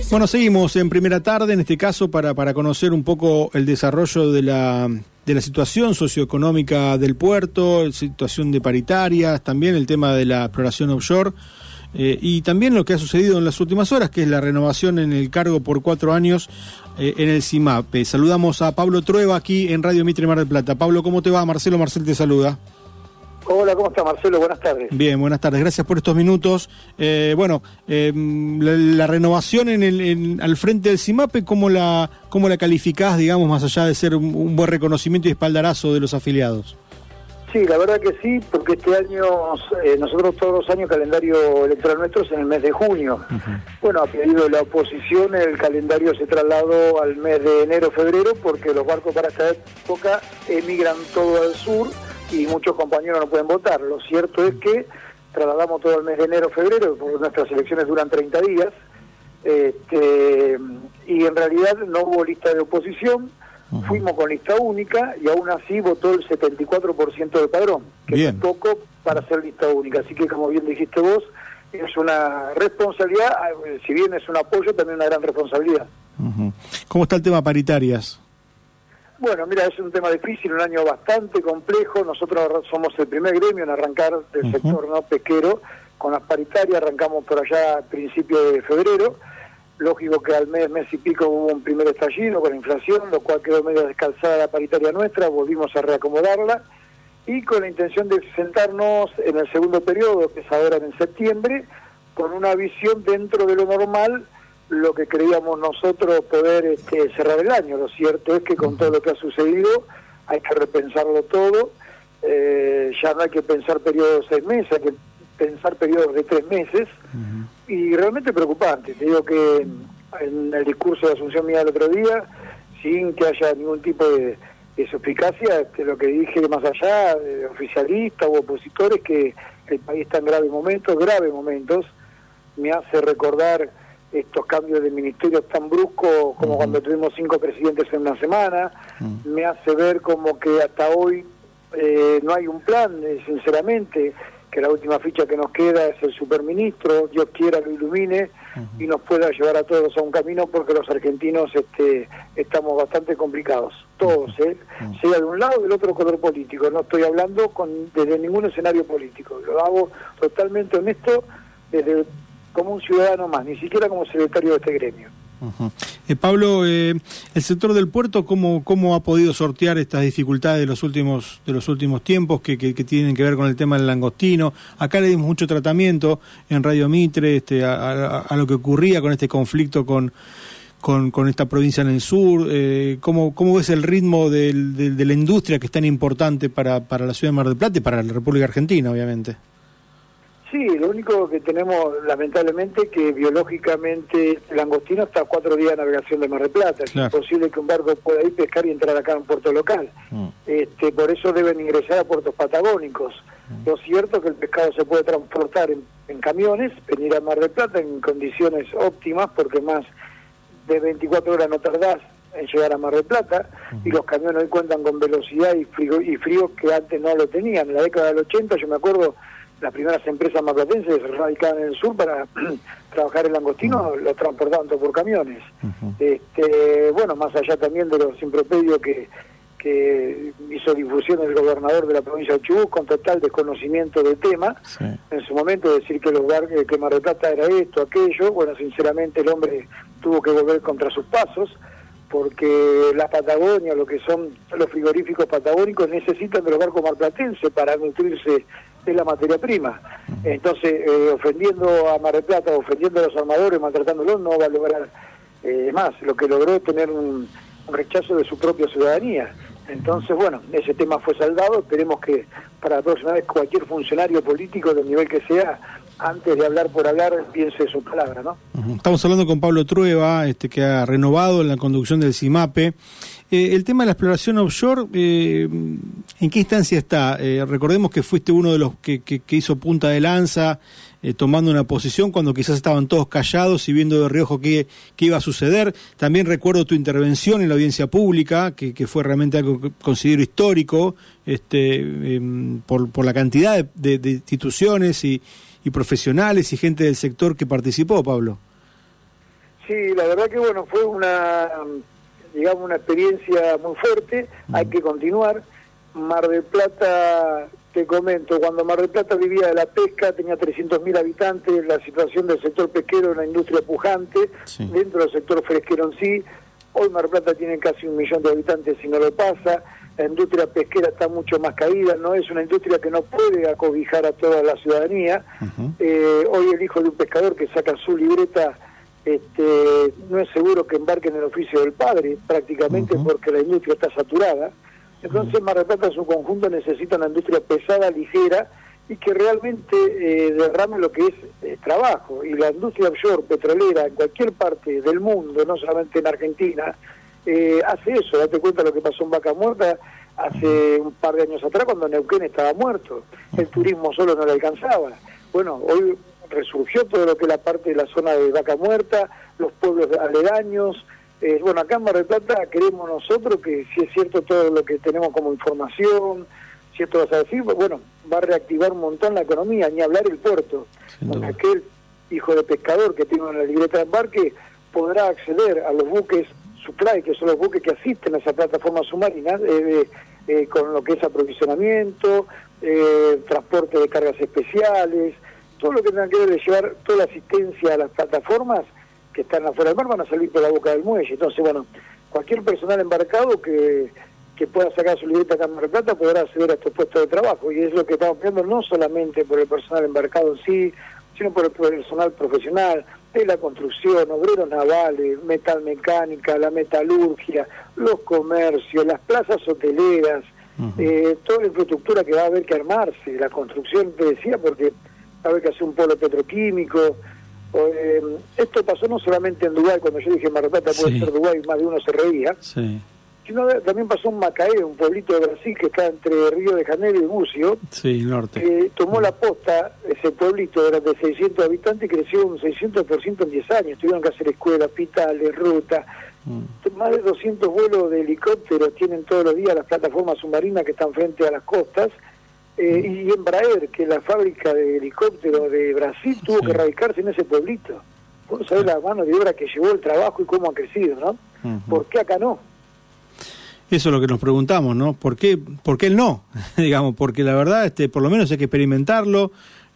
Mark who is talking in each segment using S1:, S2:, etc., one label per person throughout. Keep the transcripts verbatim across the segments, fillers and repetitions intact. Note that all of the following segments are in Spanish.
S1: Bueno, seguimos en Primera Tarde, en este caso, para, para conocer un poco el desarrollo de la, de la situación socioeconómica del puerto, situación de paritarias, también el tema de la exploración offshore, eh, y también lo que ha sucedido en las últimas horas, que es la renovación en el cargo por cuatro años eh, en el CIMAPE. Saludamos a Pablo Trueba aquí en Radio Mitre Mar del Plata. Pablo, ¿cómo te va? Marcelo Marcel te saluda.
S2: Hola, ¿cómo está Marcelo? Buenas tardes.
S1: Bien, buenas tardes. Gracias por estos minutos. Eh, bueno, eh, la, la renovación en el, en, al frente del CIMAPE, ¿cómo la, cómo la calificás, digamos, más allá de ser un, un buen reconocimiento y espaldarazo de los afiliados?
S2: Sí, la verdad que sí, porque este año, eh, nosotros todos los años calendario electoral nuestro es en el mes de junio. Uh-huh. Bueno, a pedido de la oposición, el calendario se trasladó al mes de enero-febrero, porque los barcos para esta época emigran todo al sur y muchos compañeros no pueden votar. Lo cierto es que trasladamos todo el mes de enero-febrero, porque nuestras elecciones duran treinta días, este, y en realidad no hubo lista de oposición. Uh-huh. Fuimos con lista única y aún así votó el setenta y cuatro por ciento del padrón, que bien. Es poco para ser lista única. Así que, como bien dijiste vos, es una responsabilidad, si bien es un apoyo, también una gran responsabilidad.
S1: Uh-huh. ¿Cómo está el tema paritarias?
S2: Bueno, mira, es un tema difícil, un año bastante complejo. Nosotros somos el primer gremio en arrancar del uh-huh. sector no pesquero con las paritarias. Arrancamos por allá a principios de febrero. Lógico que al mes, mes y pico hubo un primer estallido con la inflación, lo cual quedó medio descalzada la paritaria nuestra. Volvimos a reacomodarla y con la intención de sentarnos en el segundo periodo, que es ahora en septiembre, con una visión dentro de lo normal, lo que creíamos nosotros poder este, cerrar el año. Lo cierto es que con todo lo que ha sucedido hay que repensarlo todo. Eh, ya no hay que pensar periodos de seis meses, hay que pensar periodos de tres meses. Uh-huh. Y realmente preocupante. Te digo que en el discurso de Asunción mía el otro día, sin que haya ningún tipo de, de suspicacia, este, lo que dije más allá, de oficialistas u opositores, que el país está en graves momentos, graves momentos, me hace recordar estos cambios de ministerios tan bruscos como uh-huh. cuando tuvimos cinco presidentes en una semana. Uh-huh. Me hace ver como que hasta hoy eh, no hay un plan, eh, sinceramente, que la última ficha que nos queda es el superministro, Dios quiera lo ilumine uh-huh. y nos pueda llevar a todos a un camino, porque los argentinos este, estamos bastante complicados, todos, ¿eh? Uh-huh. sea de un lado o del otro color político. No estoy hablando con, desde ningún escenario político, lo hago totalmente honesto desde como un ciudadano más, ni siquiera como secretario de este gremio.
S1: Uh-huh. eh, Pablo, eh, el sector del puerto, ¿cómo, cómo ha podido sortear estas dificultades de los últimos de los últimos tiempos que, que, que tienen que ver con el tema del langostino? Acá le dimos mucho tratamiento en Radio Mitre este, a, a, a lo que ocurría con este conflicto con con, con esta provincia en el sur. Eh, ¿cómo, ¿Cómo ves el ritmo del, de, de la industria que es tan importante para, para la ciudad de Mar del Plata y para la República Argentina, obviamente?
S2: Sí, lo único que tenemos, lamentablemente, que biológicamente el langostino está a cuatro días de navegación de Mar del Plata. Claro. Es imposible que un barco pueda ir pescar y entrar acá en un puerto local. Mm. Este, por eso deben ingresar a puertos patagónicos. Mm. Lo cierto es que el pescado se puede transportar en, en camiones, venir a Mar del Plata en condiciones óptimas, porque más de veinticuatro horas no tardás en llegar a Mar del Plata, mm. y los camiones hoy cuentan con velocidad y frío, y frío que antes no lo tenían. En la década del ochenta, yo me acuerdo, las primeras empresas marplatenses radicaban en el sur para trabajar el langostino, uh-huh. lo transportaban todo por camiones. Uh-huh. Este, bueno, más allá también de los improperios que, que hizo difusión el gobernador de la provincia de Chubut con total desconocimiento del tema. Sí. En su momento decir que, los bar- que Mar del Plata era esto, aquello, bueno, sinceramente el hombre tuvo que volver contra sus pasos, porque la Patagonia, lo que son los frigoríficos patagónicos, necesitan de los barcos marplatenses para nutrirse de la materia prima. Entonces, eh, ofendiendo a Mar del Plata, ofendiendo a los armadores, maltratándolos, no va a lograr eh, más. Lo que logró es tener un, un rechazo de su propia ciudadanía. Entonces, bueno, ese tema fue saldado. Esperemos que para la próxima vez cualquier funcionario político del nivel que sea, antes de hablar por hablar, piense su palabra, ¿no?
S1: Estamos hablando con Pablo Trueba, este, que ha renovado en la conducción del CIMAPE. Eh, el tema de la exploración offshore, eh, ¿en qué instancia está? Eh, recordemos que fuiste uno de los que, que, que hizo punta de lanza, eh, tomando una posición cuando quizás estaban todos callados y viendo de reojo qué, qué iba a suceder. También recuerdo tu intervención en la audiencia pública, que, que fue realmente algo que considero histórico, este, eh, por, por la cantidad de, de, de instituciones y, y profesionales y gente del sector que participó, Pablo.
S2: Sí, la verdad que bueno, fue una, digamos, una experiencia muy fuerte, mm. hay que continuar. Mar del Plata, te comento, cuando Mar del Plata vivía de la pesca, tenía trescientos mil habitantes, la situación del sector pesquero era una industria pujante, sí. dentro del sector fresquero en sí. Hoy Mar del Plata tiene casi un millón de habitantes y no lo pasa. La industria pesquera está mucho más caída, no es una industria que no puede acobijar a toda la ciudadanía. Uh-huh. eh, hoy el hijo de un pescador que saca su libreta, este, no es seguro que embarque en el oficio del padre, prácticamente uh-huh. porque la industria está saturada. Entonces Mar del Plata en su conjunto necesita una industria pesada, ligera, y que realmente eh, derrame lo que es eh, trabajo. Y la industria offshore petrolera en cualquier parte del mundo, no solamente en Argentina, eh, hace eso. Date cuenta lo que pasó en Vaca Muerta hace un par de años atrás, cuando Neuquén estaba muerto. El turismo solo no le alcanzaba. Bueno, hoy resurgió todo lo que es la parte de la zona de Vaca Muerta, los pueblos aledaños. Eh, bueno, acá en Mar del Plata queremos nosotros que, si es cierto todo lo que tenemos como información, si esto vas a decir, bueno, va a reactivar un montón la economía, ni hablar el puerto. Con aquel hijo de pescador que tiene una libreta de embarque podrá acceder a los buques supply, que son los buques que asisten a esa plataforma submarina, eh, eh, con lo que es aprovisionamiento, eh, transporte de cargas especiales, todo lo que tenga que ver de llevar toda la asistencia a las plataformas que están afuera del mar, van a salir por la boca del muelle. Entonces, bueno, cualquier personal embarcado que, que pueda sacar su libreta acá en Mar del Plata podrá acceder a estos puestos de trabajo, y es lo que estamos viendo, no solamente por el personal embarcado en sí, sino por el personal profesional de la construcción, obreros navales, metalmecánica, la metalurgia, los comercios, las plazas hoteleras, uh-huh. eh, toda la infraestructura que va a haber que armarse, la construcción, te decía, porque va a haber que hacer un polo petroquímico. Eh, esto pasó no solamente en Dubái, cuando yo dije Mar del Plata puede sí. ser Dubái, más de uno se reía, sí. sino de, también pasó en Macaé, un pueblito de Brasil que está entre Río de Janeiro y Bucio. Sí, norte. Eh, tomó la posta, ese pueblito era de seiscientos habitantes y creció un seiscientos por ciento en diez años. Tuvieron que hacer escuelas, hospitales, rutas, mm. más de doscientos vuelos de helicópteros tienen todos los días las plataformas submarinas que están frente a las costas. Eh, y Embraer, que la fábrica de helicópteros de Brasil tuvo sí. que radicarse en ese pueblito. Vos sabés la mano de obra que llevó el trabajo y cómo ha crecido, ¿no? Uh-huh. ¿Por qué acá no?
S1: Eso es lo que nos preguntamos, ¿no? ¿Por qué, por qué él no? Digamos, porque la verdad, este, por lo menos hay que experimentarlo.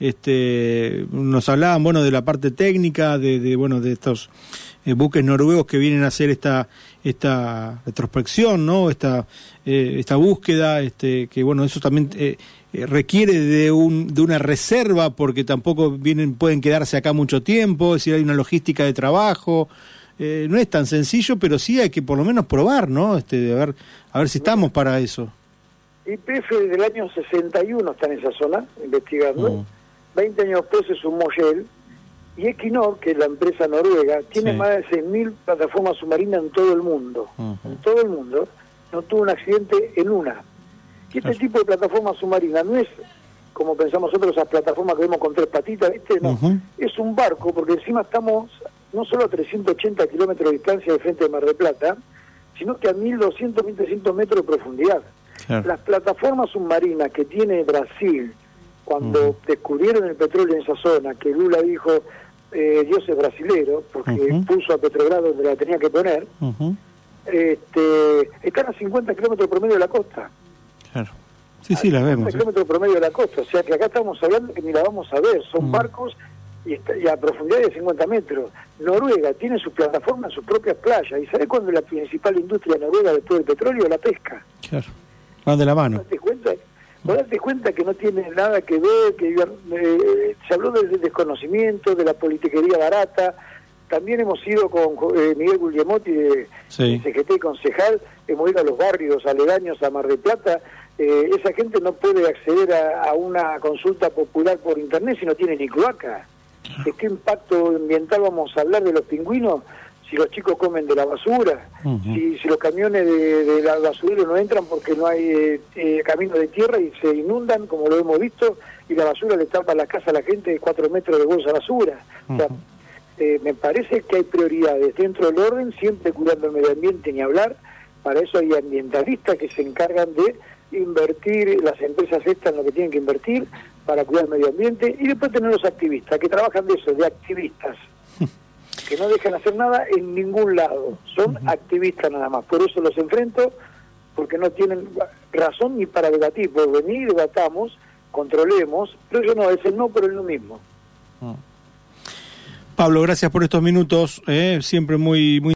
S1: Este, nos hablaban, bueno, de la parte técnica, de, de bueno, de estos eh, buques noruegos que vienen a hacer esta esta retrospección, ¿no? Esta eh, esta búsqueda, este, que bueno, eso también eh, requiere de un de una reserva, porque tampoco vienen pueden quedarse acá mucho tiempo, es decir, hay una logística de trabajo. Eh, no es tan sencillo, pero sí hay que por lo menos probar, ¿no? Este, de ver, a ver si estamos para eso.
S2: Y P F desde el año sesenta y uno está en esa zona, investigando. Uh. veinte años después se sumó Shell. Y Equinor, que es la empresa noruega, tiene sí. más de seis mil plataformas submarinas en todo el mundo. Uh-huh. En todo el mundo. No tuvo un accidente en una. Y este Eso. tipo de plataforma submarina no es, como pensamos nosotros, esas plataformas que vemos con tres patitas, ¿viste? No. Uh-huh. Es un barco, porque encima estamos no solo a trescientos ochenta kilómetros de distancia de frente de Mar del Plata, sino que a mil doscientos, mil trescientos metros de profundidad. Claro. Las plataformas submarinas que tiene Brasil, cuando uh-huh. descubrieron el petróleo en esa zona, que Lula dijo, eh, Dios es brasilero, porque uh-huh. puso a Petrogrado donde la tenía que poner, uh-huh. este, están a cincuenta kilómetros promedio de la costa.
S1: Claro. Sí, sí, las vemos.
S2: cincuenta kilómetros promedio de la costa, o sea que acá estamos hablando que ni la vamos a ver, son uh-huh. barcos y, está, y a profundidad de cincuenta metros. Noruega tiene su plataforma en sus propias playas, ¿y sabe cuándo es la principal industria noruega después del petróleo? La pesca.
S1: Claro, van de la mano.
S2: ¿No te das cuenta? Vos date cuenta que no tiene nada que ver, que eh, se habló del desconocimiento, de la politiquería barata. También hemos ido con eh, Miguel Guglielmotti de, sí. de C G T concejal, hemos ido a los barrios aledaños a Mar del Plata. Eh, esa gente no puede acceder a, a una consulta popular por internet si no tiene ni cloaca. ¿De qué impacto ambiental vamos a hablar de los pingüinos si los chicos comen de la basura? Uh-huh. si, si los camiones de, de la basurero no entran porque no hay eh, eh, camino de tierra y se inundan, como lo hemos visto, y la basura le tapa la casa a la gente de cuatro metros de bolsa de basura. Uh-huh. O sea, eh, me parece que hay prioridades dentro del orden, siempre cuidando el medio ambiente, ni hablar. Para eso hay ambientalistas que se encargan de invertir, las empresas estas en lo que tienen que invertir para cuidar el medio ambiente, y después tener los activistas que trabajan de eso, de activistas, que no dejan hacer nada en ningún lado, son uh-huh. activistas nada más, por eso los enfrento, porque no tienen razón ni para debatir, por venir, debatamos, controlemos, pero yo no, es el no por el no mismo.
S1: Uh. Pablo, gracias por estos minutos, eh, siempre muy muy